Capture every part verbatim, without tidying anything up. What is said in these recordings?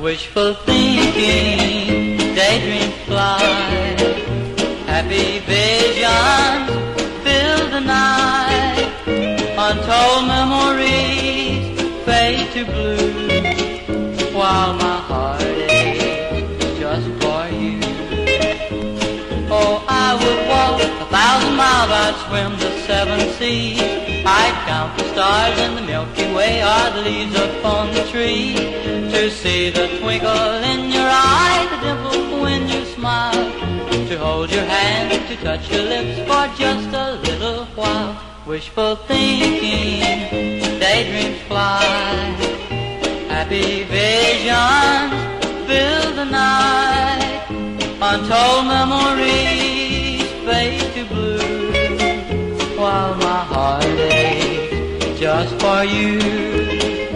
Wishful thinking, daydreams fly, happy visions fill the night, untold memories fade to blue, while my heart aches just for you. Oh, I would walk a thousand miles, I'd swim the seven seas, I'd count the stars in the Milky Way or the leaves upon the tree, to see the twinkle in your eye, the dimple when you smile, to hold your hand, to touch your lips for just a little while. Wishful thinking, daydreams fly, happy visions fill the night, untold memories fade to blue, while my heart aches just for you.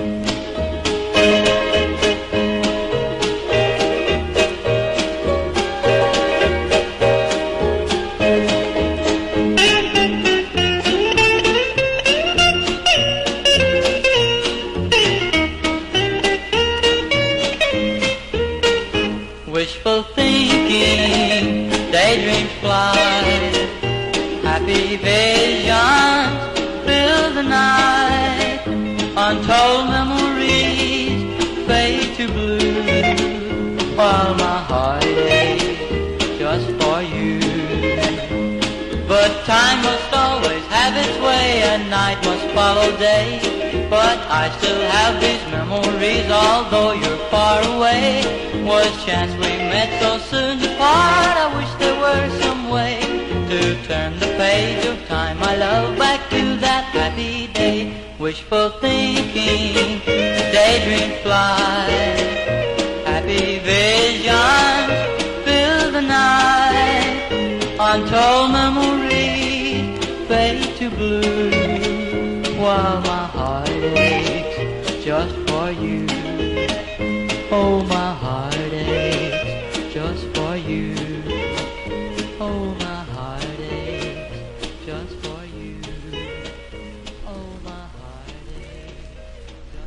Wishful thinking, daydreams fly, happy visions fill the night, untold memories fade to blue, while my heart aches just for you. But time must always have its way, and night must follow day, but I still have these memories, although you're far away. Was chance we met so soon to part? I wish there were some way to turn the page of time, my love, back to that happy day. Wishful thinking, daydreams fly, happy visions fill the night, untold memories fade to blue, while my heart aches just for you. Oh, my heart aches just for you. Oh, my